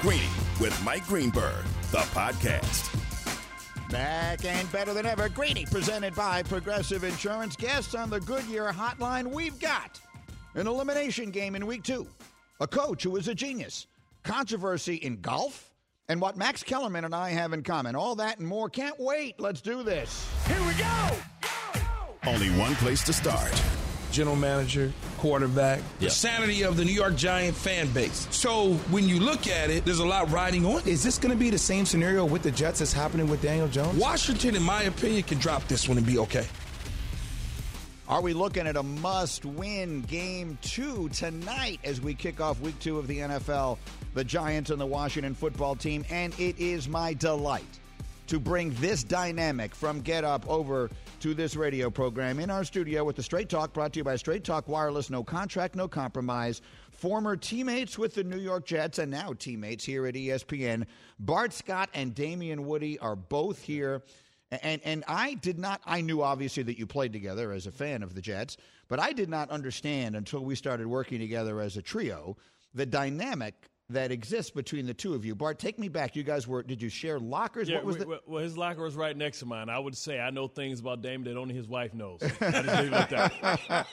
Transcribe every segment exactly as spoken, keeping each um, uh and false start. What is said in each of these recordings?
Greeny with Mike Greenberg, the podcast. Back and better than ever. Greeny, presented by Progressive Insurance. Guests on the Goodyear Hotline. We've got an elimination game in week two, a coach who is a genius, controversy in golf, and what Max Kellerman and I have in common. All that and more. Can't wait. Let's do this. Here we go. go, go. Only one place to start. General manager, quarterback, the yep. sanity of the New York Giant fan base. So when you look at it, there's a lot riding on. Is this going to be the same scenario with the Jets as happening with Daniel Jones? Washington, in my opinion, can drop this one and be okay. Are we looking at a must-win game two tonight as we kick off week two of the N F L, the Giants and the Washington football team? And it is my delight to bring this dynamic from Get Up over to this radio program in our studio with the Straight Talk, brought to you by Straight Talk Wireless. No contract, no compromise. Former teammates with the New York Jets and now teammates here at E S P N. Bart Scott and Damien Woody are both here. And and I did not, I knew obviously that you played together as a fan of the Jets, but I did not understand until we started working together as a trio the dynamic that exists between the two of you. Bart, take me back. You guys were, did you share lockers? Yeah, what was we, the- well, his locker was right next to mine. I would say I know things about Damon that only his wife knows. I just leave it at that.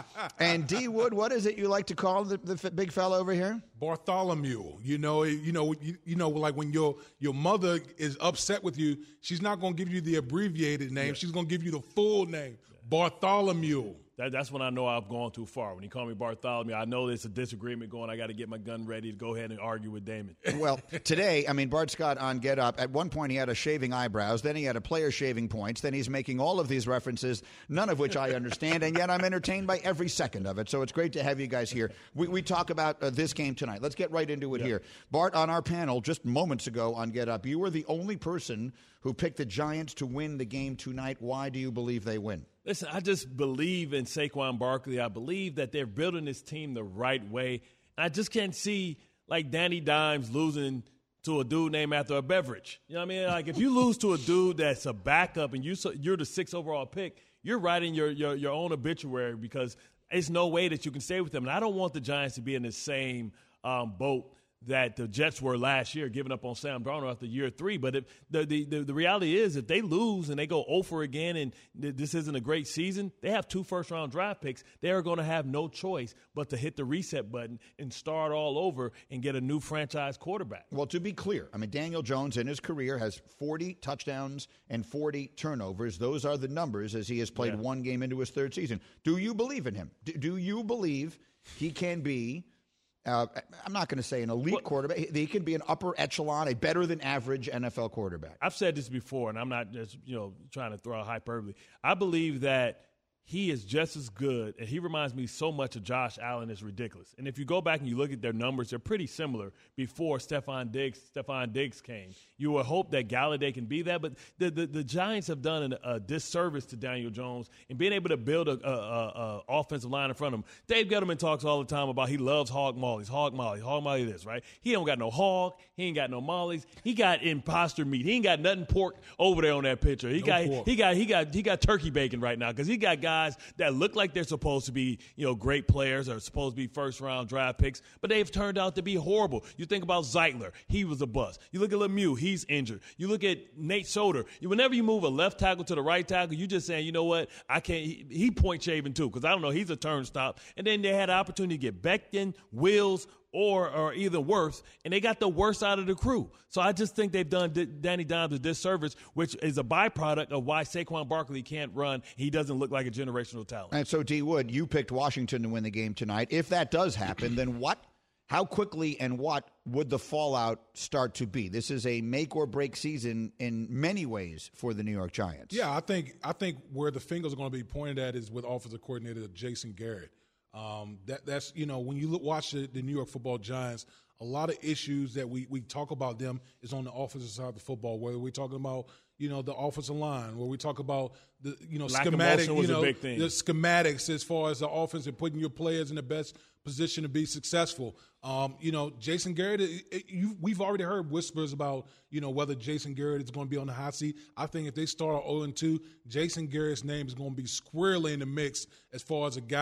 And D. Wood, what is it you like to call the, the big fella over here? Bartholomew. You know, you know, you, you know, like when your your mother is upset with you, she's not going to give you the abbreviated name. Yeah. She's going to give you the full name, yeah. Bartholomew. That, that's when I know I've gone too far. When you call me Bartholomew, I know there's a disagreement going. I got to get my gun ready to go ahead and argue with Damon. Well, today, I mean, Bart Scott on Get Up, at one point he had a shaving eyebrows, then he had a player shaving points, then he's making all of these references, none of which I understand, and yet I'm entertained by every second of it. So it's great to have you guys here. We, we talk about uh, this game tonight. Let's get right into it yep. here. Bart, on our panel just moments ago on Get Up, you were the only person who picked the Giants to win the game tonight. Why do you believe they win? Listen, I just believe in Saquon Barkley. I believe that they're building this team the right way. I just can't see, like, Danny Dimes losing to a dude named after a beverage. You know what I mean? Like, if you lose to a dude that's a backup and you, you're the sixth overall pick, you're writing your, your, your own obituary because there's no way that you can stay with them. And I don't want the Giants to be in the same um, boat that the Jets were last year, giving up on Sam Darnold after year three. But if the, the, the, the reality is, if they lose and they go oh for again and th- this isn't a great season, they have two first-round draft picks. They are going to have no choice but to hit the reset button and start all over and get a new franchise quarterback. Well, to be clear, I mean, Daniel Jones in his career has forty touchdowns and forty turnovers. Those are the numbers as he has played yeah. one game into his third season. Do you believe in him? Do, do you believe he can be Uh, I'm not going to say an elite well, quarterback. He can be an upper echelon, a better than average N F L quarterback. I've said this before, and I'm not just, you know, trying to throw out hyperbole. I believe that he is just as good, and he reminds me so much of Josh Allen. It's ridiculous. And if you go back and you look at their numbers, they're pretty similar before Stephon Diggs, Stephon Diggs came. You would hope that Galladay can be that, but the, the, the Giants have done an, a disservice to Daniel Jones in being able to build a, a, a, a offensive line in front of him. Dave Gettleman talks all the time about he loves hog mollies, hog mollies, hog molly this, right? He don't got no hog. He ain't got no mollies. He got imposter meat. He ain't got nothing pork over there on that picture. He no got pork. he got he got he got turkey bacon right now because he got guys that look like they're supposed to be, you know, great players or supposed to be first-round draft picks, but they've turned out to be horrible. You think about Zeitler. He was a bust. You look at Lemieux. He's injured. You look at Nate Solder. Whenever you move a left tackle to the right tackle, you're just saying, you know what, I can't. He, he point shaving too because I don't know. He's a turnstile. And then they had an opportunity to get Becton, Wills, or or either worse, and they got the worst out of the crew. So I just think they've done D- Danny Dimes a disservice, which is a byproduct of why Saquon Barkley can't run. He doesn't look like a generational talent. And so, D. Wood, you picked Washington to win the game tonight. If that does happen, then what, how quickly and what would the fallout start to be? This is a make-or-break season in many ways for the New York Giants. Yeah, I think I think where the fingers are going to be pointed at is with offensive coordinator Jason Garrett. Um, that that's you know when you look, watch the, the New York Football Giants, a lot of issues that we, we talk about them is on the offensive side of the football. Whether we're talking about you know the offensive line, where we talk about the you know Lack schematic, was you know a big thing. the schematics as far as the offense and putting your players in the best position to be successful. Um, you know, Jason Garrett, it, it, you, we've already heard whispers about, you know, whether Jason Garrett is going to be on the hot seat. I think if they start oh and two, Jason Garrett's name is going to be squarely in the mix as far as a guy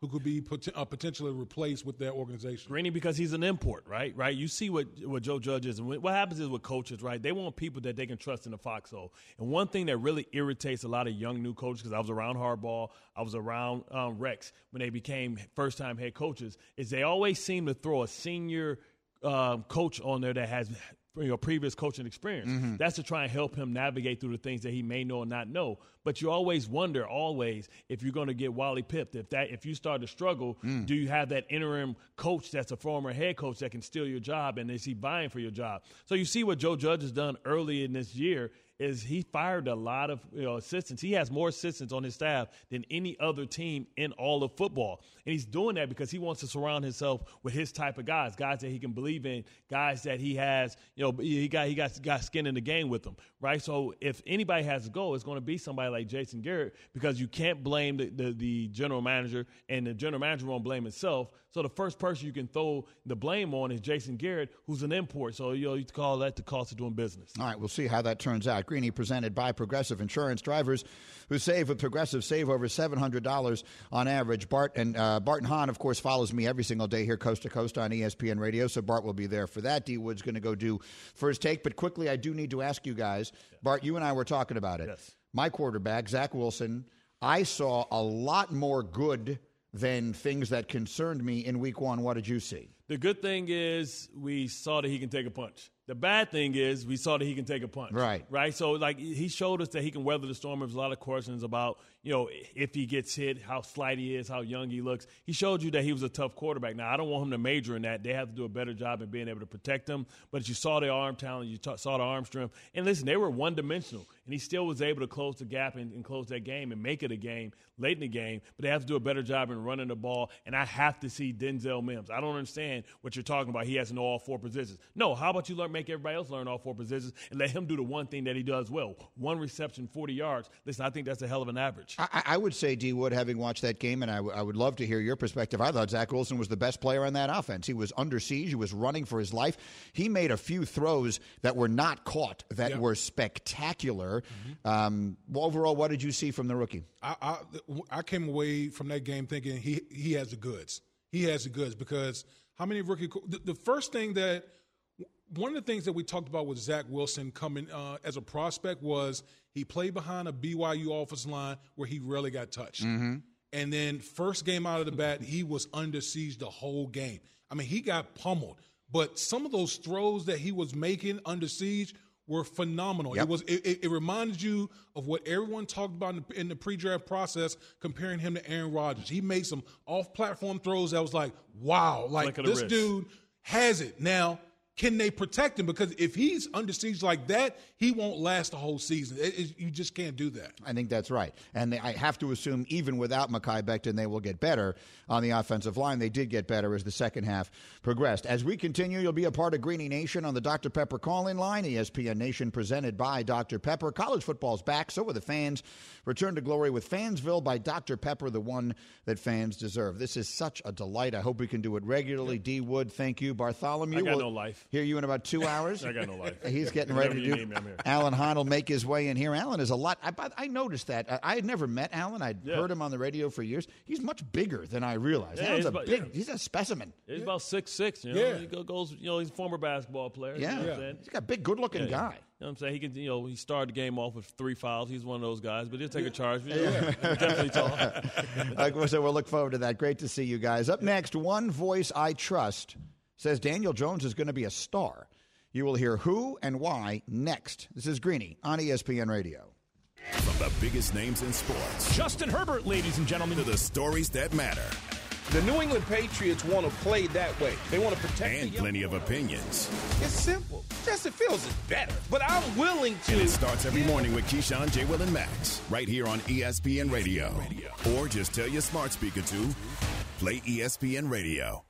who could be pot- uh, potentially replaced with that organization. Greeny, because he's an import, right? Right. You see what what Joe Judge is, and what happens is with coaches, right? They want people that they can trust in the foxhole. And one thing that really irritates a lot of young new coaches, because I was around Harbaugh, I was around um, Rex when they became first-time head coaches, is they always seem to throw a senior um, coach on there that has you know, previous coaching experience. Mm-hmm. That's to try and help him navigate through the things that he may know or not know. But you always wonder, always, if you're going to get Wally pipped. If that, if you start to struggle, mm. do you have that interim coach that's a former head coach that can steal your job, and is he vying for your job? So you see what Joe Judge has done early in this year is he fired a lot of you know, assistants. He has more assistants on his staff than any other team in all of football. And he's doing that because he wants to surround himself with his type of guys, guys that he can believe in, guys that he has, you know, he got he got, got skin in the game with them, right? So if anybody has to go, it's going to be somebody like Jason Garrett, because you can't blame the, the, the general manager, and the general manager won't blame himself. So the first person you can throw the blame on is Jason Garrett, who's an import. So you know, you call that the cost of doing business. All right, we'll see how that turns out. Greeny, presented by Progressive Insurance. Drivers who save with Progressive save over seven hundred dollars on average. Bart and uh, Bart and Hahn, of course, follows me every single day here coast to coast on E S P N Radio, so Bart will be there for that. D. Wood's going to go do first take. But quickly, I do need to ask you guys, yeah. Bart, you and I were talking about it. Yes. My quarterback, Zach Wilson, I saw a lot more good than things that concerned me in week one. What did you see? The good thing is we saw that he can take a punch. The bad thing is we saw that he can take a punch. Right. Right? So, like, he showed us that he can weather the storm. There's a lot of questions about, you know, if he gets hit, how slight he is, how young he looks. He showed you that he was a tough quarterback. Now, I don't want him to major in that. They have to do a better job in being able to protect him. But you saw the arm talent. You t- saw the arm strength. And listen, they were one-dimensional. And he still was able to close the gap and, and close that game and make it a game late in the game. But they have to do a better job in running the ball. And I have to see Denzel Mims. I don't understand what you're talking about. He has to know all four positions. No, how about you learn, make everybody else learn all four positions and let him do the one thing that he does well. One reception, forty yards. Listen, I think that's a hell of an average. I, I would say, D. Wood, having watched that game, and I, w- I would love to hear your perspective. I thought Zach Wilson was the best player on that offense. He was under siege. He was running for his life. He made a few throws that were not caught that yep. were spectacular. Mm-hmm. Um, overall, what did you see from the rookie? I, I, I came away from that game thinking he, he has the goods. He has the goods because how many rookie – the, the first thing that – one of the things that we talked about with Zach Wilson coming uh, as a prospect was he played behind a B Y U offensive line where he rarely got touched. Mm-hmm. And then first game out of the bat, he was under siege the whole game. I mean, he got pummeled. But some of those throws that he was making under siege were phenomenal. Yep. It was it, it reminded you of what everyone talked about in the, in the pre-draft process, comparing him to Aaron Rodgers. He made some off-platform throws that was like, wow, like this dude has it. Now, can they protect him? Because if he's under siege like that, he won't last the whole season. It, it, you just can't do that. I think that's right. And they, I have to assume even without Mekhi Becton, they will get better on the offensive line. They did get better as the second half progressed. As we continue, you'll be a part of Greeny Nation on the Doctor Pepper call-in line. E S P N Nation presented by Doctor Pepper. College football's back. So are the fans. Return to glory with Fansville by Doctor Pepper, the one that fans deserve. This is such a delight. I hope we can do it regularly. Yep. D. Wood, thank you. Bartholomew. I got no life. Hear you in about two hours. I got no life. He's getting ready to do. Alan Hahn will make his way in here. Alan is a lot. I, I noticed that. I, I had never met Alan. I'd yeah. heard him on the radio for years. He's much bigger than I realized. Yeah, Alan's he's a about, big. Yeah. He's a specimen. He's yeah. about six six. You know, yeah. he goes. You know, he's a former basketball player. Yeah, you know yeah. he's got a big, good-looking yeah, guy. Yeah. You know what I'm saying? He can, you know, he started the game off with three fouls. He's one of those guys, but he'll take a charge. You know, yeah. Definitely tall. Like, so we'll look forward to that. Great to see you guys. Up next, one voice I trust says Daniel Jones is going to be a star. You will hear who and why next. This is Greeny on E S P N Radio. From the biggest names in sports. Justin Herbert, ladies and gentlemen. To the stories that matter. The New England Patriots want to play that way. They want to protect and the plenty of opinions. It's simple. Justin Fields is better, but I'm willing to. And it starts every morning with Keyshawn, J. Will, and Max, right here on E S P N Radio. Or just tell your smart speaker to play E S P N Radio.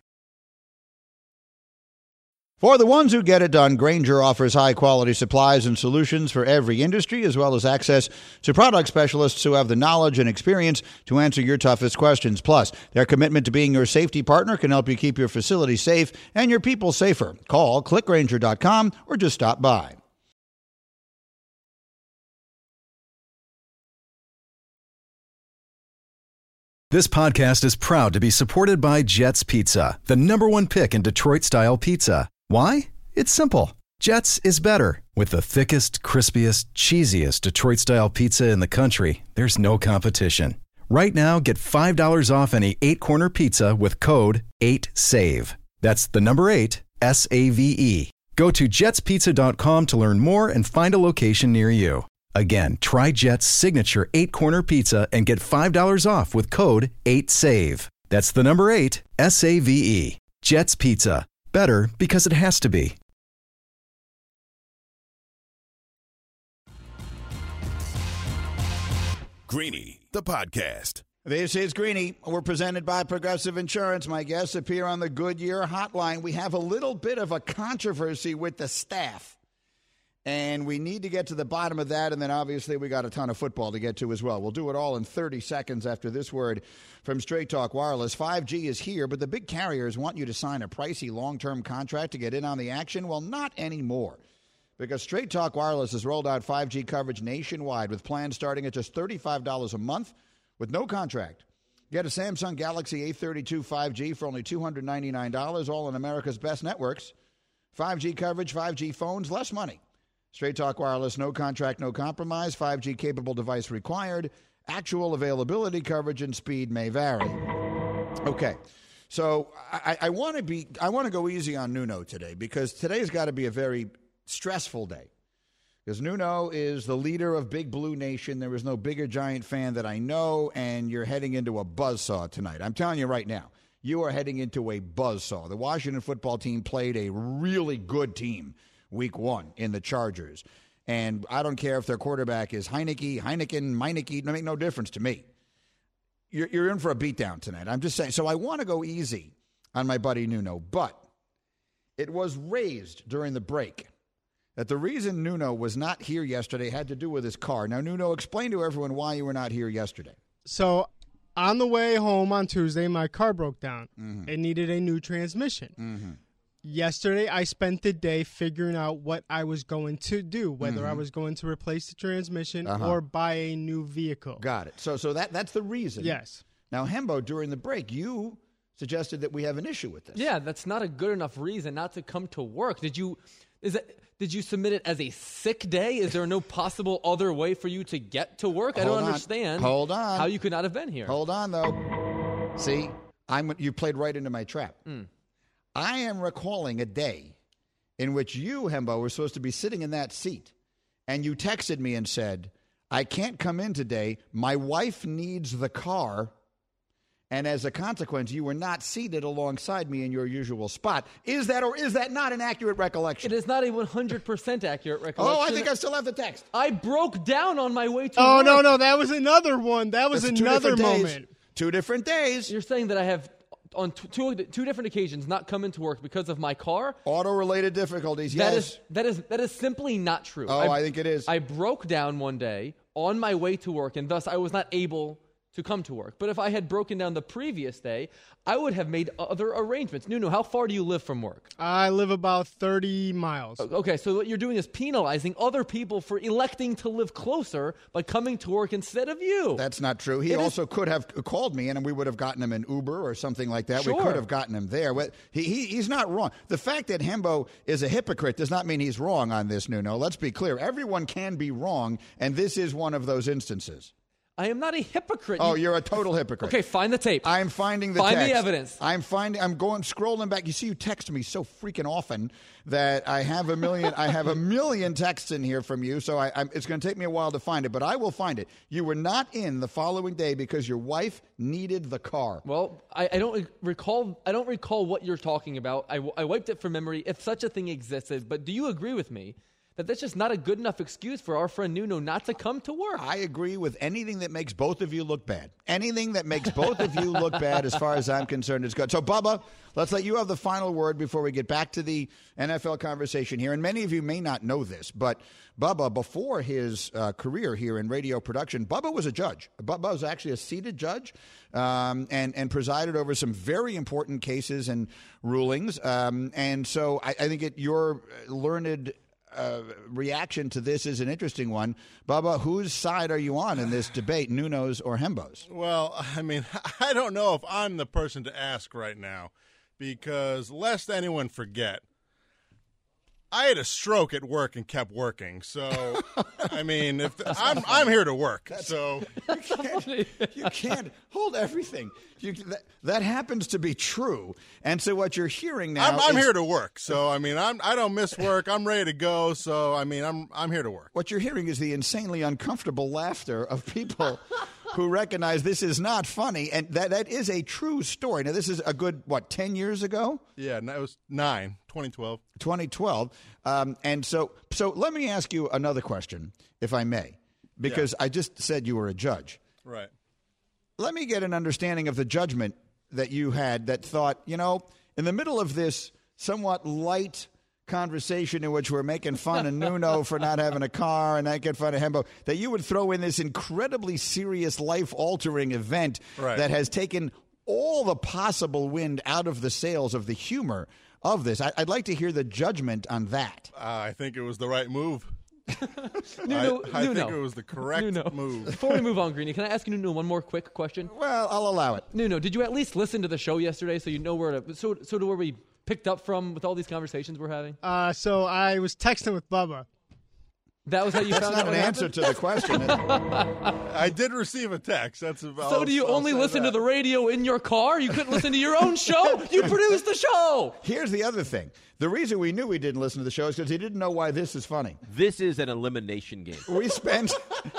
For the ones who get it done, Grainger offers high-quality supplies and solutions for every industry, as well as access to product specialists who have the knowledge and experience to answer your toughest questions. Plus, their commitment to being your safety partner can help you keep your facility safe and your people safer. Call click grainger dot com or just stop by. This podcast is proud to be supported by Jets Pizza, the number one pick in Detroit-style pizza. Why? It's simple. Jets is better. With the thickest, crispiest, cheesiest Detroit-style pizza in the country, there's no competition. Right now, get five dollars off any eight-corner pizza with code eight save. That's the number eight, S A V E. Go to jets pizza dot com to learn more and find a location near you. Again, try Jet's signature eight-corner pizza and get five dollars off with code eight save. That's the number eight, S A V E. Jet's Pizza. Better because it has to be. Greeny, the podcast. This is Greeny. We're presented by Progressive Insurance. My guests appear on the Goodyear Hotline. We have a little bit of a controversy with the staff, and we need to get to the bottom of that, and then obviously we got a ton of football to get to as well. We'll do it all in thirty seconds after this word from Straight Talk Wireless. five G is here, but the big carriers want you to sign a pricey long-term contract to get in on the action. Well, not anymore, because Straight Talk Wireless has rolled out five G coverage nationwide with plans starting at just thirty-five dollars a month with no contract. Get a Samsung Galaxy A thirty-two five G for only two hundred ninety-nine dollars, all on America's best networks. five G coverage, five G phones, less money. Straight Talk Wireless, no contract, no compromise. five G capable device required. Actual availability, coverage, and speed may vary. Okay, so I, I want to be I want to go easy on Nuno today, because today's got to be a very stressful day. Because Nuno is the leader of Big Blue Nation. There is no bigger Giant fan that I know, and you're heading into a buzzsaw tonight. I'm telling you right now, you are heading into a buzzsaw. The Washington football team played a really good team week one in the Chargers. And I don't care if their quarterback is Heineke, Heineken, Meineke, it make no difference to me. You're, you're in for a beatdown tonight. I'm just saying. So I want to go easy on my buddy Nuno, but it was raised during the break that the reason Nuno was not here yesterday had to do with his car. Now, Nuno, explain to everyone why you were not here yesterday. So on the way home on Tuesday, my car broke down. Mm-hmm. It needed a new transmission. Mm-hmm. Yesterday, I spent the day figuring out what I was going to do, whether mm-hmm. I was going to replace the transmission uh-huh. or buy a new vehicle. Got it. So so that that's the reason. Yes. Now, Hembo, during the break, you suggested that we have an issue with this. Yeah, that's not a good enough reason not to come to work. Did you is it did you submit it as a sick day? Is there no possible other way for you to get to work? Hold I don't on. understand Hold on. how you could not have been here. Hold on, though. See, I'm you played right into my trap. Mm. I am recalling a day in which you, Hembo, were supposed to be sitting in that seat, and you texted me and said, I can't come in today. My wife needs the car. And as a consequence, you were not seated alongside me in your usual spot. Is that or is that not an accurate recollection? It is not a one hundred percent accurate recollection. Oh, I think I still have the text. I broke down on my way to Oh, work. no, no, that was another one. That was That's another two moment. days. Two different days. You're saying that I have, on t- two, two different occasions, not come into work because of my car? Auto-related difficulties, that yes. Is, that is that is simply not true. Oh, I, I think it is. I broke down one day on my way to work, and thus I was not able to come to work. But if I had broken down the previous day, I would have made other arrangements. Nuno, how far do you live from work? I live about thirty miles. Okay, so what you're doing is penalizing other people for electing to live closer by coming to work instead of you. That's not true. He It also is- could have called me, and we would have gotten him an Uber or something like that. We Sure. could have gotten him there. But he, he He's not wrong. The fact that Hembo is a hypocrite does not mean he's wrong on this, Nuno. Let's be clear. Everyone can be wrong, and this is one of those instances. I am not a hypocrite. Oh, You- you're a total hypocrite. Okay, find the tape. I'm finding the Find the text. evidence. I'm finding. I'm going scrolling back. You see, you text me so freaking often that I have a million. I have a million texts in here from you. So I, I'm, it's going to take me a while to find it, but I will find it. You were not in the following day because your wife needed the car. Well, I, I don't recall. I don't recall what you're talking about. I, I wiped it from memory, if such a thing existed. But do you agree with me that that's just not a good enough excuse for our friend Nuno not to come to work? I agree with anything that makes both of you look bad. Anything that makes both of you look bad, as far as I'm concerned, is good. So, Bubba, let's let you have the final word before we get back to the N F L conversation here. And many of you may not know this, but Bubba, before his uh, career here in radio production, Bubba was a judge. Bubba was actually a seated judge um, and, and presided over some very important cases and rulings. Um, and so I, I think it, your learned uh, reaction to this is an interesting one. Bubba, whose side are you on in this debate, Nuno's or Hembo's? Well, I mean, I don't know if I'm the person to ask right now because lest anyone forget, I had a stroke at work and kept working. So, I mean, if the, I'm I'm here to work. That's, so you can't, you can't hold everything. You, that, that happens to be true. And so what you're hearing now I'm, I'm is, here to work. So, I mean, I'm I don't miss work. I'm ready to go. So, I mean, I'm I'm here to work. What you're hearing is the insanely uncomfortable laughter of people who recognize this is not funny, and that that is a true story. Now, this is a good, what, ten years ago? Yeah, it was nine, twenty twelve. twenty twelve. Um, and so, so let me ask you another question, if I may, because yeah. I just said you were a judge. Right. Let me get an understanding of the judgment that you had that thought, you know, in the middle of this somewhat light conversation in which we're making fun of Nuno for not having a car and making fun of Hembo, that you would throw in this incredibly serious, life-altering event right. that has taken all the possible wind out of the sails of the humor of this. I, I'd like to hear the judgment on that. Uh, I think it was the right move. Nuno, I, I Nuno. think it was the correct Nuno. move. Before we move on, Greeny, can I ask you, Nuno, one more quick question? Well, I'll allow it. Nuno, did you at least listen to the show yesterday so you know where to, so, so to where we picked up from with all these conversations we're having? Uh, so I was texting with Bubba. That was how you That's found not out an what answer happened? to the question. I did receive a text. That's about. So do you I'll only say listen that. to the radio in your car? You couldn't listen to your own show? You produced the show! Here's the other thing. The reason we knew he didn't listen to the show is because he didn't know why this is funny. This is an elimination game. We spent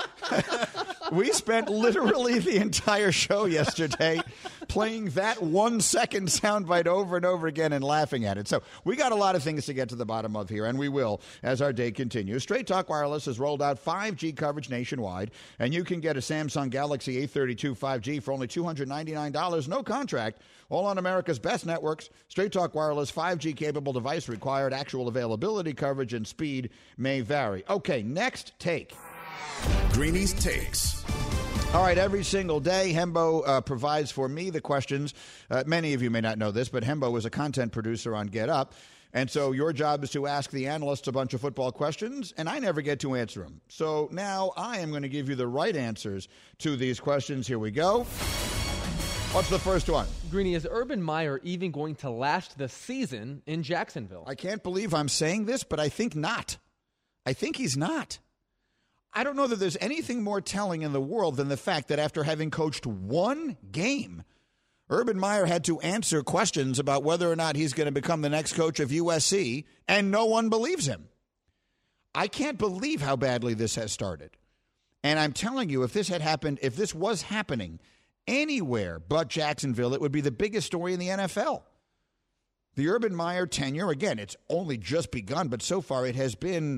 we spent literally the entire show yesterday playing that one second soundbite over and over again and laughing at it. So we got a lot of things to get to the bottom of here, and we will as our day continues. Straight Talk Wireless has rolled out five G coverage nationwide, and you can get a Samsung Galaxy A thirty-two five G for only two hundred ninety-nine dollars, no contract, all on America's best networks. Straight Talk Wireless five G capable device required. Actual availability, coverage, and speed may vary. Okay, next take. Greeny's Takes. All right, every single day, Hembo uh, provides for me the questions. Uh, many of you may not know this, but Hembo is a content producer on Get Up. And so your job is to ask the analysts a bunch of football questions, and I never get to answer them. So now I am going to give you the right answers to these questions. Here we go. What's the first one? Greeny, is Urban Meyer even going to last the season in Jacksonville? I can't believe I'm saying this, but I think not. I think he's not. I don't know that there's anything more telling in the world than the fact that after having coached one game, Urban Meyer had to answer questions about whether or not he's going to become the next coach of U S C, and no one believes him. I can't believe how badly this has started. And I'm telling you, if this had happened, if this was happening anywhere but Jacksonville, it would be the biggest story in the N F L. The Urban Meyer tenure, again, it's only just begun, but so far it has been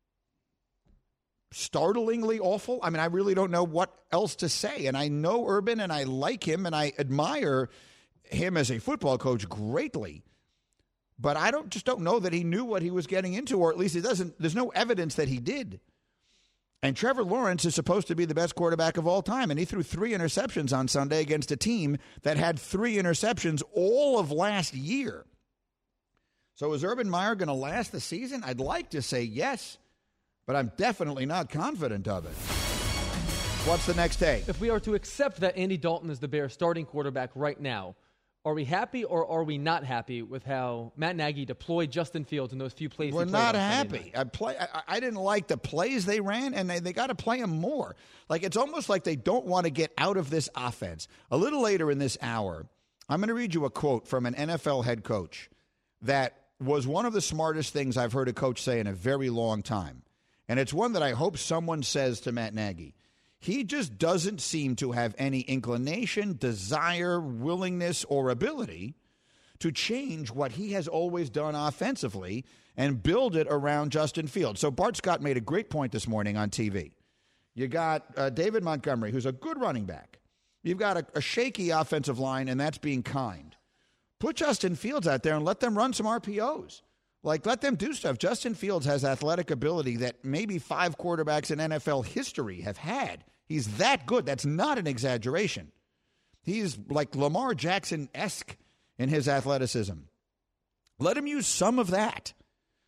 startlingly awful. I mean, I really don't know what else to say. And I know Urban, and I like him, and I admire him as a football coach greatly. But I don't just don't know that he knew what he was getting into, or at least it doesn't. There's no evidence that he did. And Trevor Lawrence is supposed to be the best quarterback of all time, and he threw three interceptions on Sunday against a team that had three interceptions all of last year. So is Urban Meyer going to last the season? I'd like to say yes, but I'm definitely not confident of it. What's the next take? If we are to accept that Andy Dalton is the Bears' starting quarterback right now, are we happy or are we not happy with how Matt Nagy deployed Justin Fields in those few plays? We're he played not on Sunday happy. night? I play. I, I didn't like the plays they ran, and they, they got to play them more. Like, it's almost like they don't want to get out of this offense. A little later in this hour, I'm going to read you a quote from an N F L head coach that was one of the smartest things I've heard a coach say in a very long time. And it's one that I hope someone says to Matt Nagy. He just doesn't seem to have any inclination, desire, willingness, or ability to change what he has always done offensively and build it around Justin Fields. So Bart Scott made a great point this morning on T V. You got uh, David Montgomery, who's a good running back. You've got a, a shaky offensive line, and that's being kind. Put Justin Fields out there and let them run some R P Os. Like, let them do stuff. Justin Fields has athletic ability that maybe five quarterbacks in N F L history have had. He's that good. That's not an exaggeration. He's like Lamar Jackson-esque in his athleticism. Let him use some of that.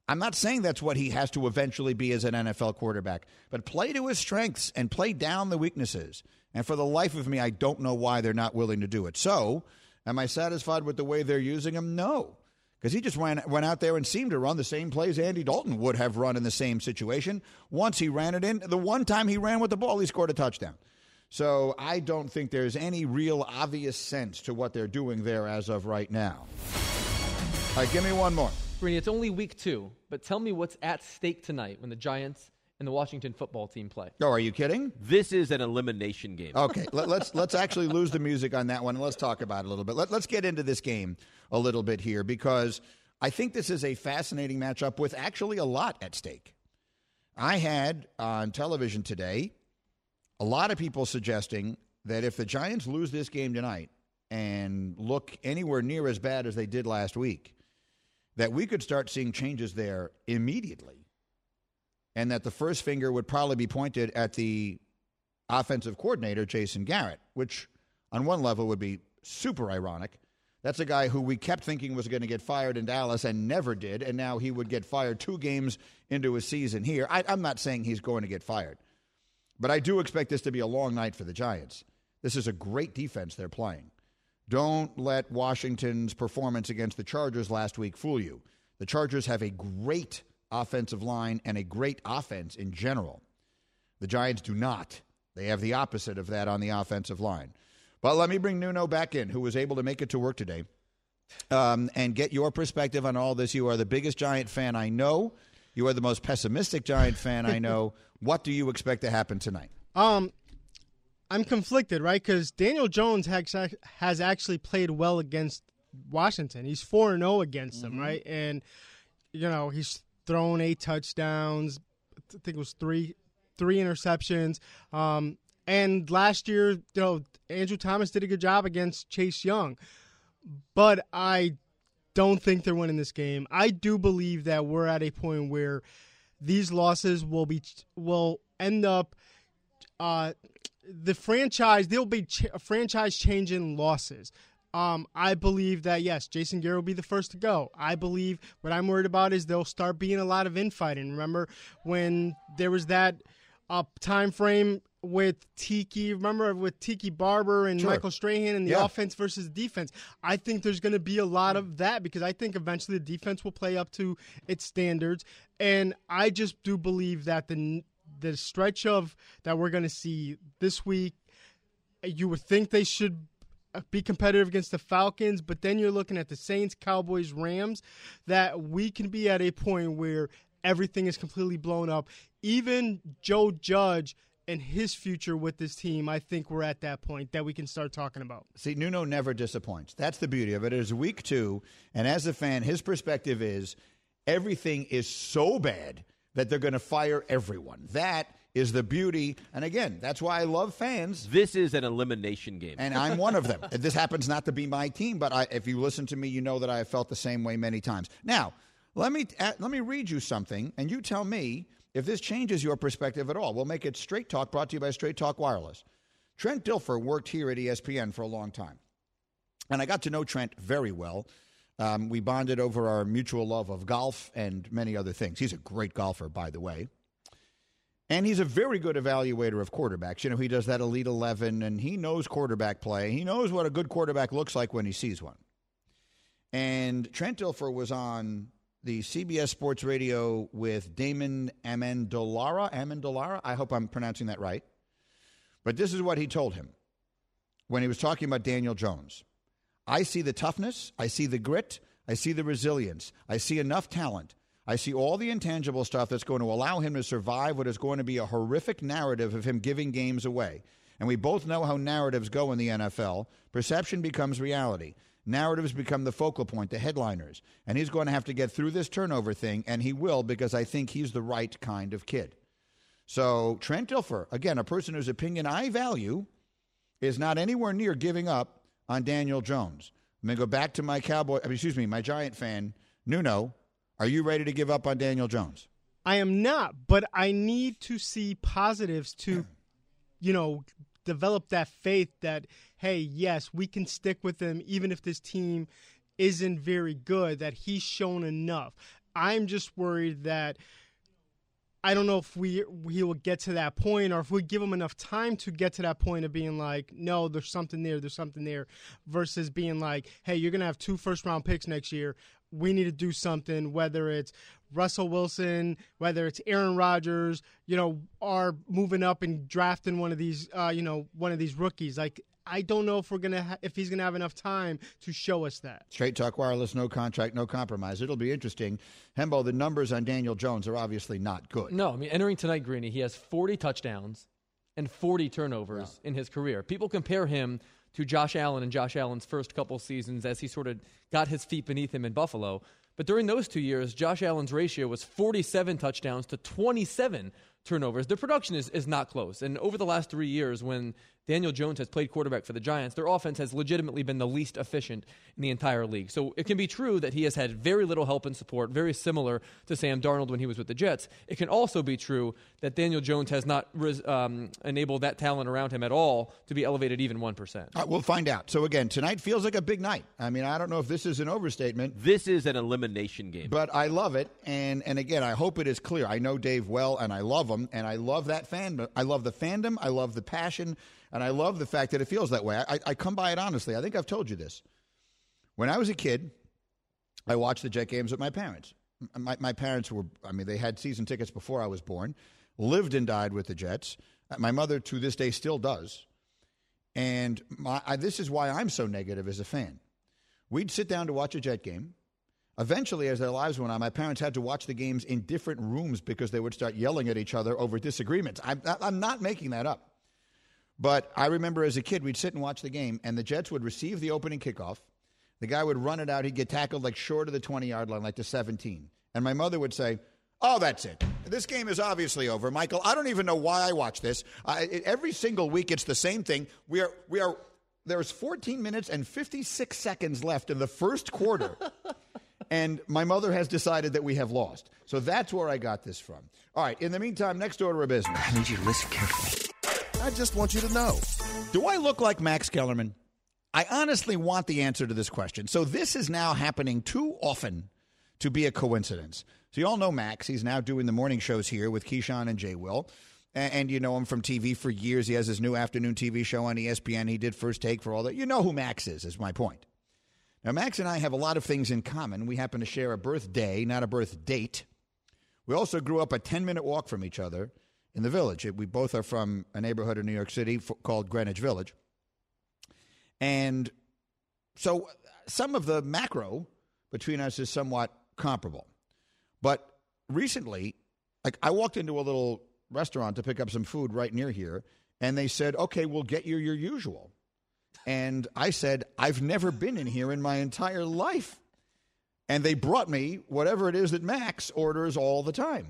I'm not saying that's what he has to eventually be as an N F L quarterback, but play to his strengths and play down the weaknesses. And for the life of me, I don't know why they're not willing to do it. So, am I satisfied with the way they're using him? No. Because he just ran, went out there and seemed to run the same plays Andy Dalton would have run in the same situation. Once he ran it in, the one time he ran with the ball, he scored a touchdown. So I don't think there's any real obvious sense to what they're doing there as of right now. All right, give me one more. Greeny, it's only week two, but tell me what's at stake tonight when the Giants and the Washington football team play. Oh, are you kidding? This is an elimination game. Okay, let, let's let's actually lose the music on that one, and let's talk about it a little bit. Let, let's get into this game a little bit here, because I think this is a fascinating matchup with actually a lot at stake. I had on television today a lot of people suggesting that if the Giants lose this game tonight and look anywhere near as bad as they did last week, that we could start seeing changes there immediately, and that the first finger would probably be pointed at the offensive coordinator, Jason Garrett, which on one level would be super ironic. That's a guy who we kept thinking was going to get fired in Dallas and never did, and now he would get fired two games into a season here. I, I'm not saying he's going to get fired, but I do expect this to be a long night for the Giants. This is a great defense they're playing. Don't let Washington's performance against the Chargers last week fool you. The Chargers have a great offensive line and a great offense in general. The Giants do not. They have the opposite of that on the offensive line. But let me bring Nuno back in, who was able to make it to work today, um, and get your perspective on all this. You are the biggest Giant fan I know. You are the most pessimistic Giant fan I know. What do you expect to happen tonight? Um, I'm conflicted, right? Because Daniel Jones has, has actually played well against Washington. He's four and oh against them, mm-hmm. right? And, you know, he's thrown eight touchdowns. I think it was three three interceptions. Um, and last year, you know, Andrew Thomas did a good job against Chase Young. But I don't think they're winning this game. I do believe that we're at a point where these losses will be will end up uh, the franchise. They'll be ch- franchise-changing losses. Um, I believe that, yes, Jason Garrett will be the first to go. I believe what I'm worried about is there'll start being a lot of infighting. Remember when there was that uh, time frame with Tiki, remember with Tiki Barber and sure. Michael Strahan and the yeah. offense versus defense? I think there's going to be a lot of that because I think eventually the defense will play up to its standards. And I just do believe that the the stretch of that we're going to see this week, you would think they should be competitive against the Falcons, but then you're looking at the Saints, Cowboys, Rams, that we can be at a point where everything is completely blown up. Even Joe Judge and his future with this team, I think we're at that point that we can start talking about. See, Nuno never disappoints. That's the beauty of it. It is week two, and as a fan, his perspective is everything is so bad that they're going to fire everyone. That is the beauty. And again, that's why I love fans. This is an elimination game. And I'm one of them. This happens not to be my team, but I, if you listen to me, you know that I have felt the same way many times. Now, let me uh, let me read you something, and you tell me if this changes your perspective at all. We'll make it Straight Talk, brought to you by Straight Talk Wireless. Trent Dilfer worked here at E S P N for a long time. And I got to know Trent very well. Um, we bonded over our mutual love of golf and many other things. He's a great golfer, by the way. And he's a very good evaluator of quarterbacks. You know, he does that Elite eleven, and he knows quarterback play. He knows what a good quarterback looks like when he sees one. And Trent Dilfer was on the C B S Sports Radio with Damon Amendolara. Amendolara? I hope I'm pronouncing that right. But this is what he told him when he was talking about Daniel Jones. I see the toughness. I see the grit. I see the resilience. I see enough talent. I see all the intangible stuff that's going to allow him to survive what is going to be a horrific narrative of him giving games away. And we both know how narratives go in the N F L. Perception becomes reality. Narratives become the focal point, the headliners. And he's going to have to get through this turnover thing, and he will because I think he's the right kind of kid. So Trent Dilfer, again, a person whose opinion I value, is not anywhere near giving up on Daniel Jones. I'm going to go back to my Cowboy, excuse me, my Giant fan, Nuno. Are you ready to give up on Daniel Jones? I am not, but I need to see positives to, you know, develop that faith that, hey, yes, we can stick with him even if this team isn't very good, that he's shown enough. I'm just worried that I don't know if we he will get to that point, or if we give him enough time to get to that point of being like, no, there's something there, there's something there, versus being like, hey, you're going to have two first-round picks next year. We need to do something, whether it's Russell Wilson, whether it's Aaron Rodgers, you know, are moving up and drafting one of these, uh, you know, one of these rookies. Like, I don't know if we're gonna ha- if he's gonna have enough time to show us that. Straight Talk Wireless, no contract, no compromise. It'll be interesting. Hembo, the numbers on Daniel Jones are obviously not good. No, I mean, entering tonight, Greeny, he has forty touchdowns and forty turnovers yeah. in his career. People compare him to Josh Allen in Josh Allen's first couple seasons as he sort of got his feet beneath him in Buffalo. But during those two years, Josh Allen's ratio was forty-seven touchdowns to twenty-seven turnovers. The production is, is not close. And over the last three years, when Daniel Jones has played quarterback for the Giants, their offense has legitimately been the least efficient in the entire league. So it can be true that he has had very little help and support, very similar to Sam Darnold when he was with the Jets. It can also be true that Daniel Jones has not res, um, enabled that talent around him at all to be elevated even one percent. All right, we'll find out. So again, tonight feels like a big night. I mean, I don't know if this is an overstatement. This is an elimination game. But I love it. And, and again, I hope it is clear. I know Dave well, and I love him, and I love that fandom. I love the fandom. I love the passion. And I love the fact that it feels that way. I, I come by it honestly. I think I've told you this. When I was a kid, I watched the Jet games with my parents. My, my parents were, I mean, they had season tickets before I was born, lived and died with the Jets. My mother, to this day, still does. And my, I, this is why I'm so negative as a fan. We'd sit down to watch a Jet game. Eventually, as their lives went on, my parents had to watch the games in different rooms because they would start yelling at each other over disagreements. I'm, I'm not making that up. But I remember as a kid, we'd sit and watch the game, and the Jets would receive the opening kickoff. The guy would run it out. He'd get tackled like short of the twenty-yard line, like the seventeen. And my mother would say, oh, that's it. This game is obviously over. Michael, I don't even know why I watch this. I, it, every single week, it's the same thing. We are, we are, there's fourteen minutes and fifty-six seconds left in the first quarter. And my mother has decided that we have lost. So that's where I got this from. All right. In the meantime, next order of business. I need you to listen carefully. I just want you to know. Do I look like Max Kellerman? I honestly want the answer to this question. So this is now happening too often to be a coincidence. So you all know Max. He's now doing the morning shows here with Keyshawn and Jay Will. And, and you know him from T V for years. He has his new afternoon T V show on E S P N. He did First Take for all that. You know who Max is, is my point. Now, Max and I have a lot of things in common. We happen to share a birthday, not a birth date. We also grew up a ten-minute walk from each other in the Village. We both are from a neighborhood in New York City f- called Greenwich Village. And so some of the macro between us is somewhat comparable. But recently, like I walked into a little restaurant to pick up some food right near here, and they said, okay, we'll get you your usual. And I said, I've never been in here in my entire life. And they brought me whatever it is that Max orders all the time.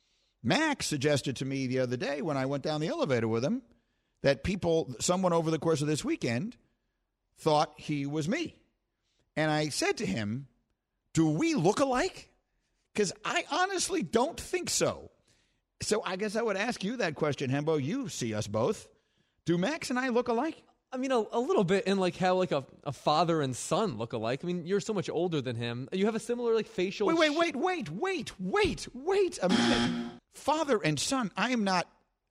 Max suggested to me the other day when I went down the elevator with him that people, someone over the course of this weekend, thought he was me. And I said to him, do we look alike? Because I honestly don't think so. So I guess I would ask you that question, Hembo. You see us both. Do Max and I look alike? I mean, a, a little bit in like how like a, a father and son look alike. I mean, you're so much older than him. You have a similar like facial. Wait, wait, wait, wait, wait, wait, wait a minute. Father and son. I am not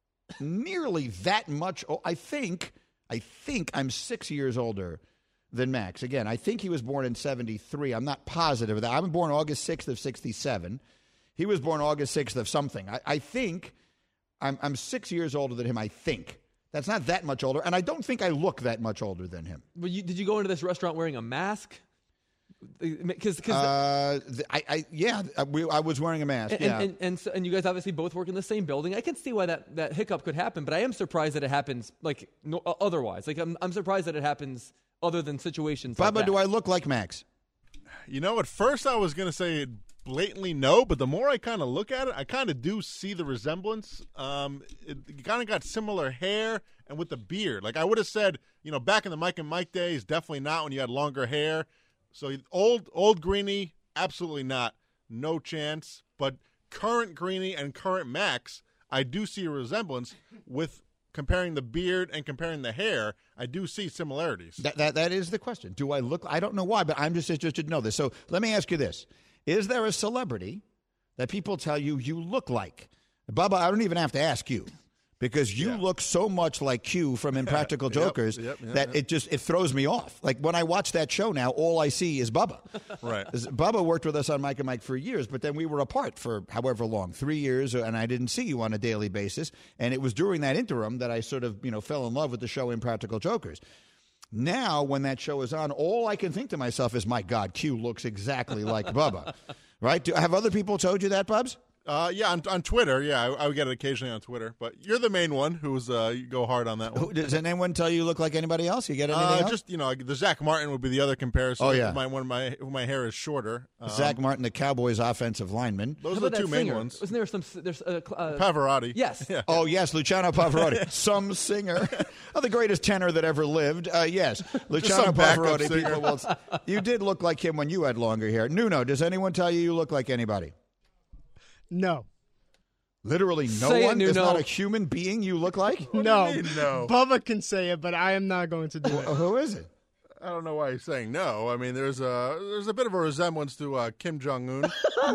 nearly that much. Oh, I think, I think I'm six years older than Max. Again, I think he was born in seventy-three. I'm not positive of that. I was born August sixth of sixty-seven. He was born August sixth of something. I, I think I'm, I'm six years older than him. I think. That's not that much older, and I don't think I look that much older than him. But you, did you go into this restaurant wearing a mask? Because, uh, I, I, yeah, we, I was wearing a mask. And, yeah, and, and, and, so, and you guys obviously both work in the same building. I can see why that, that hiccup could happen, but I am surprised that it happens like no, otherwise. Like I'm, I'm surprised that it happens other than situations. Bubba, like that. do I look like Max? You know, at first I was going to say blatantly no, but the more I kind of look at it, I kind of do see the resemblance. Um, it, it kind of got similar hair and with the beard. Like I would have said, you know, back in the Mike and Mike days, definitely not when you had longer hair. So old old Greeny, absolutely not. No chance. But current Greeny and current Max, I do see a resemblance with comparing the beard and comparing the hair. I do see similarities. That, that, that is the question. Do I look? I don't know why, but I'm just interested to know this. So let me ask you this. Is there a celebrity that people tell you you look like? Bubba, I don't even have to ask you. Because you yeah. look so much like Q from Impractical Jokers yep, yep, yep, that yep. it just it throws me off. Like when I watch that show now, all I see is Bubba. Right. Bubba worked with us on Mike and Mike for years, but then we were apart for however long, three years, and I didn't see you on a daily basis. And it was during that interim that I sort of, you know, fell in love with the show Impractical Jokers. Now, when that show is on, all I can think to myself is, my God, Q looks exactly like Bubba. Right? Do, have other people told you that, Bubs? Uh, yeah, on, on Twitter. Yeah, I, I would get it occasionally on Twitter. But you're the main one who's uh, you go hard on that one. Does anyone tell you you look like anybody else? You get anything uh, else? Just, you know, the Zach Martin would be the other comparison. Oh, yeah. My, when my, when my hair is shorter. Um, Zach Martin, the Cowboys' offensive lineman. Those How are the two that main singer? ones. Wasn't there some? There's uh, uh, Pavarotti. Yes. Yeah. Oh, yes, Luciano Pavarotti. Some singer. Oh, the greatest tenor that ever lived. Uh, yes, Luciano some backup Pavarotti. singer. People will, you did look like him when you had longer hair. Nuno, does anyone tell you you look like anybody? No. Literally no Say it, one? There's Nuno. not a human being you look like? No. do you mean, no? Bubba can say it, but I am not going to do it. Who is it? I don't know why he's saying no. I mean, there's a there's a bit of a resemblance to uh, Kim Jong Un.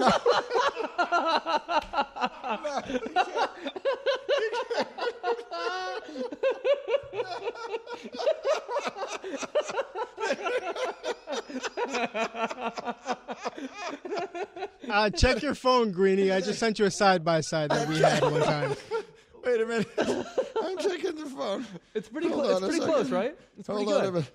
Uh, check your phone, Greeny. I just sent you a side-by-side that we had one time. Wait a minute. I'm checking the phone. It's pretty, Hold clo- on it's a pretty second. close, right? It's pretty Hold on a good.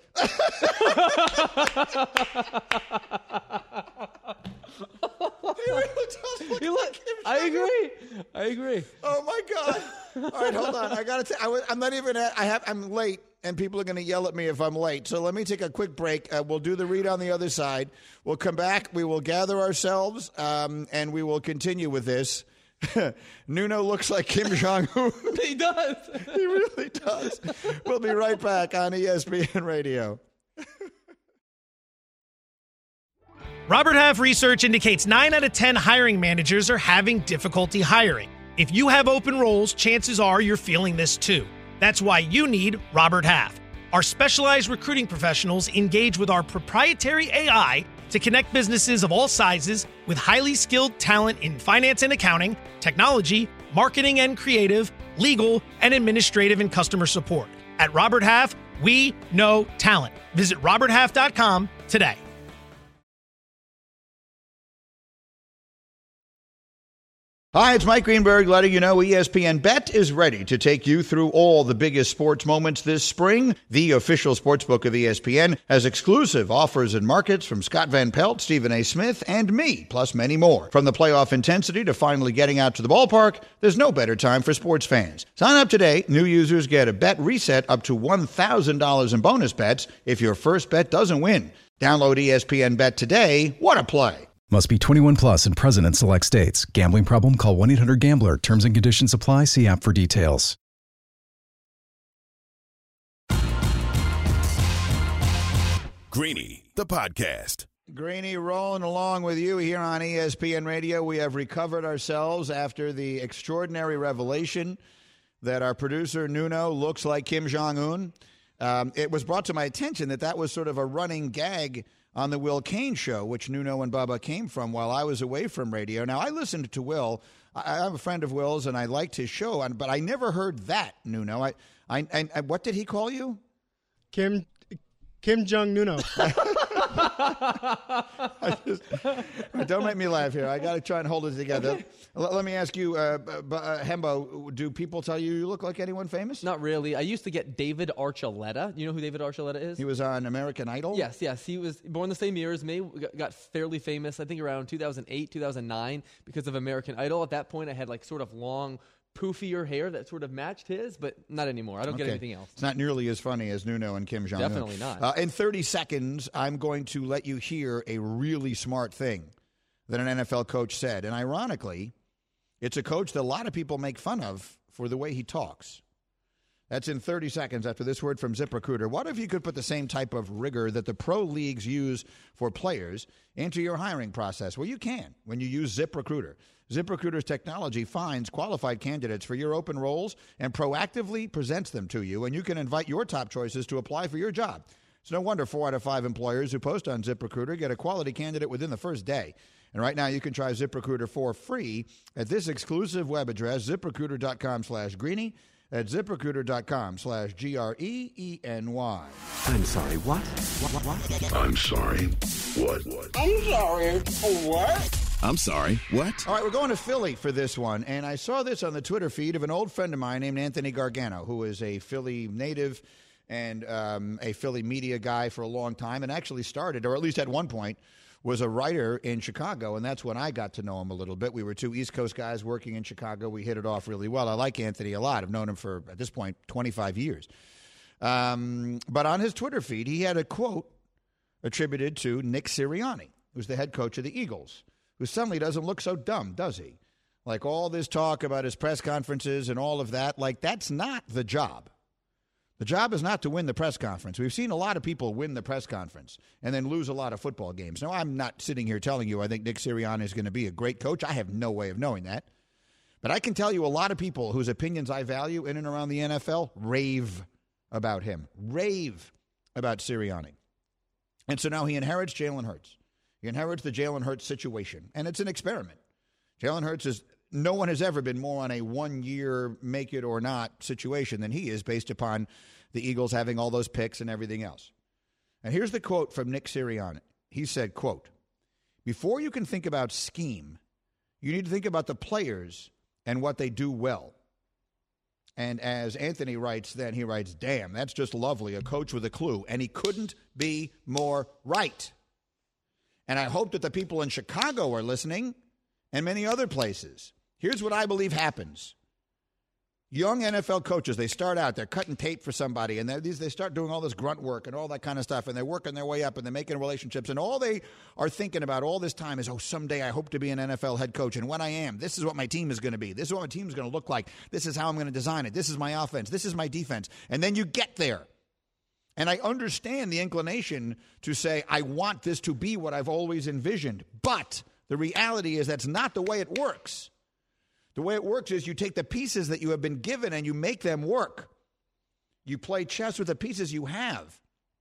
He really does look You look, like Kim I Jong-un. agree. I agree. Oh my God! All right, hold on. I gotta. T- I was, I'm not even. At, I have. I'm late, and people are going to yell at me if I'm late. So let me take a quick break. Uh, we'll do the read on the other side. We'll come back. We will gather ourselves, um, and we will continue with this. Nuno looks like Kim Jong Un. He does. He really does. We'll be right back on E S P N Radio. Robert Half research indicates nine out of ten hiring managers are having difficulty hiring. If you have open roles, chances are you're feeling this too. That's why you need Robert Half. Our specialized recruiting professionals engage with our proprietary A I to connect businesses of all sizes with highly skilled talent in finance and accounting, technology, marketing and creative, legal, and administrative and customer support. At Robert Half, we know talent. Visit robert half dot com today. Hi, it's Mike Greenberg letting you know E S P N Bet is ready to take you through all the biggest sports moments this spring. The official sportsbook of E S P N has exclusive offers and markets from Scott Van Pelt, Stephen A. Smith, and me, plus many more. From the playoff intensity to finally getting out to the ballpark, there's no better time for sports fans. Sign up today. New users get a bet reset up to one thousand dollars in bonus bets if your first bet doesn't win. Download E S P N Bet today. What a play. Must be twenty-one plus and present in select states. Gambling problem? Call one eight hundred gambler. Terms and conditions apply. See app for details. Greeny, the podcast. Greeny rolling along with you here on E S P N Radio. We have recovered ourselves after the extraordinary revelation that our producer Nuno looks like Kim Jong-un. Um, it was brought to my attention that that was sort of a running gag on the Will Cain show, which Nuno and Bubba came from while I was away from radio. Now, I listened to Will. I, I'm a friend of Will's, and I liked his show, but I never heard that, Nuno. I, I, I, I what did he call you? Kim Kim Jong Nuno. I just, don't make me laugh here. I got to try and hold it together. L- let me ask you, uh, b- uh, Hembo, do people tell you you look like anyone famous? Not really. I used to get David Archuleta. You know who David Archuleta is? He was on American Idol? Yes, yes. He was born the same year as me, got- got fairly famous, I think around two thousand eight, two thousand nine, because of American Idol. At that point, I had like sort of long, poofier hair that sort of matched his, but not anymore. I don't Okay. get anything else. It's not nearly as funny as Nuno and Kim Jong-un. Definitely not. Uh, in thirty seconds, I'm going to let you hear a really smart thing that an N F L coach said. And ironically, it's a coach that a lot of people make fun of for the way he talks. That's in thirty seconds after this word from ZipRecruiter. What if you could put the same type of rigor that the pro leagues use for players into your hiring process? Well, you can when you use ZipRecruiter. ZipRecruiter's technology finds qualified candidates for your open roles and proactively presents them to you, and you can invite your top choices to apply for your job. It's no wonder four out of five employers who post on ZipRecruiter get a quality candidate within the first day. And right now you can try ZipRecruiter for free at this exclusive web address, ZipRecruiter.com slash Greeny. That's ZipRecruiter.com slash G R E E N Y. I'm sorry, what? What, what, what? I'm sorry, what? What? I'm sorry, what? I'm sorry, what? All right, we're going to Philly for this one, and I saw this on the Twitter feed of an old friend of mine named Anthony Gargano, who is a Philly native and um, a Philly media guy for a long time, and actually started, or at least at one point, was a writer in Chicago, and that's when I got to know him a little bit. We were two East Coast guys working in Chicago. We hit it off really well. I like Anthony a lot. I've known him for, at this point, twenty-five years. Um, but on his Twitter feed, he had a quote attributed to Nick Sirianni, who's the head coach of the Eagles, who suddenly doesn't look so dumb, does he? Like all this talk about his press conferences and all of that, like that's not the job. The job is not to win the press conference. We've seen a lot of people win the press conference and then lose a lot of football games. Now, I'm not sitting here telling you I think Nick Sirianni is going to be a great coach. I have no way of knowing that. But I can tell you a lot of people whose opinions I value in and around the N F L rave about him, rave about Sirianni. And so now he inherits Jalen Hurts. He inherits the Jalen Hurts situation, and it's an experiment. Jalen Hurts is – no one has ever been more on a one-year make-it-or-not situation than he is based upon the Eagles having all those picks and everything else. And here's the quote from Nick Sirianni. He said, quote, "Before you can think about scheme, you need to think about the players and what they do well." And as Anthony writes then, he writes, "Damn, that's just lovely, a coach with a clue." And he couldn't be more right. And I hope that the people in Chicago are listening and many other places. Here's what I believe happens. Young N F L coaches, they start out, they're cutting tape for somebody, and these they start doing all this grunt work and all that kind of stuff, and they're working their way up, and they're making relationships, and all they are thinking about all this time is, oh, someday I hope to be an N F L head coach, and when I am, this is what my team is going to be. This is what my team is going to look like. This is how I'm going to design it. This is my offense. This is my defense. And then you get there. And I understand the inclination to say, I want this to be what I've always envisioned. But the reality is that's not the way it works. The way it works is you take the pieces that you have been given and you make them work. You play chess with the pieces you have.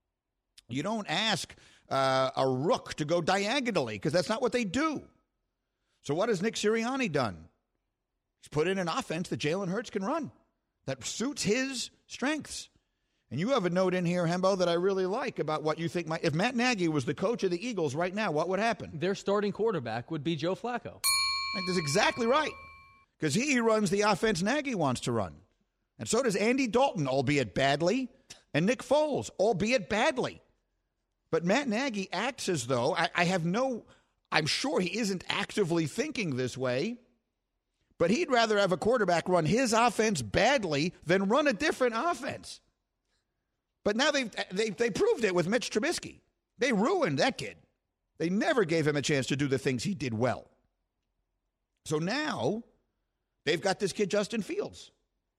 You don't ask uh, a rook to go diagonally because that's not what they do. So what has Nick Sirianni done? He's put in an offense that Jalen Hurts can run that suits his strengths. And you have a note in here, Hembo, that I really like about what you think might. If Matt Nagy was the coach of the Eagles right now, what would happen? Their starting quarterback would be Joe Flacco. That's exactly right. Because he runs the offense Nagy wants to run. And so does Andy Dalton, albeit badly, and Nick Foles, albeit badly. But Matt Nagy acts as though, I, I have no, I'm sure he isn't actively thinking this way, but he'd rather have a quarterback run his offense badly than run a different offense. But now they've, they they proved it with Mitch Trubisky. They ruined that kid. They never gave him a chance to do the things he did well. So now they've got this kid, Justin Fields.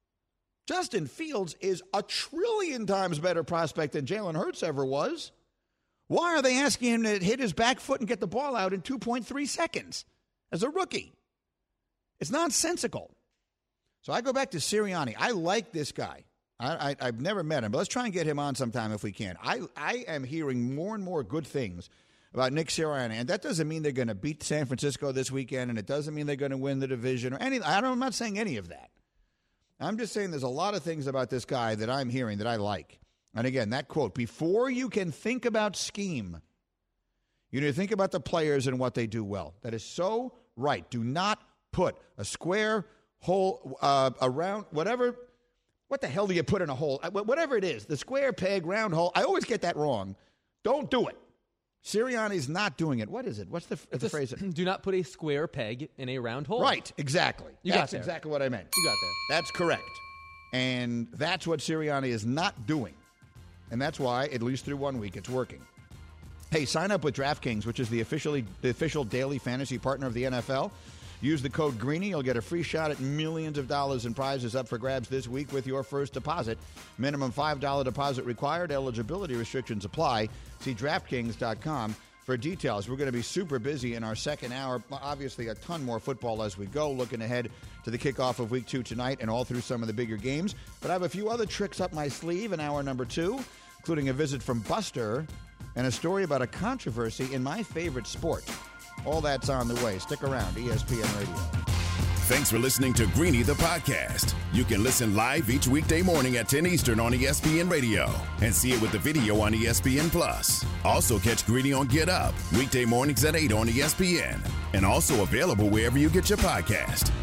Justin Fields is a trillion times better prospect than Jalen Hurts ever was. Why are they asking him to hit his back foot and get the ball out in two point three seconds as a rookie? It's nonsensical. So I go back to Sirianni. I like this guy. I, I, I've never met him, but let's try and get him on sometime if we can. I, I am hearing more and more good things about Nick Sirianni, and that doesn't mean they're going to beat San Francisco this weekend, and it doesn't mean they're going to win the division or any. I don't, I'm not saying any of that. I'm just saying there's a lot of things about this guy that I'm hearing that I like. And again, that quote, before you can think about scheme, you need to think about the players and what they do well. That is so right. Do not put a square hole uh, around whatever. What the hell do you put in a hole? Whatever it is, the square peg, round hole. I always get that wrong. Don't do it. Sirianni's not doing it. What is it? What's the, the a, phrase? Do not put a square peg in a round hole. Right, exactly. You that's got there. exactly what I meant. You got there. That's correct. And that's what Sirianni is not doing. And that's why, at least through one week, it's working. Hey, sign up with DraftKings, which is the officially the official daily fantasy partner of the N F L. Use the code Greeny. You'll get a free shot at millions of dollars in prizes up for grabs this week with your first deposit. Minimum five dollars deposit required. Eligibility restrictions apply. See DraftKings dot com for details. We're going to be super busy in our second hour. Obviously, a ton more football as we go. Looking ahead to the kickoff of week two tonight and all through some of the bigger games. But I have a few other tricks up my sleeve in hour number two. including a visit from Buster and a story about a controversy in my favorite sport. All that's on the way. Stick around, E S P N Radio. Thanks for listening to Greeny the Podcast. You can listen live each weekday morning at ten Eastern on E S P N Radio and see it with the video on E S P N Plus. Also catch Greeny on Get Up, weekday mornings at eight on E S P N, and also available wherever you get your podcast.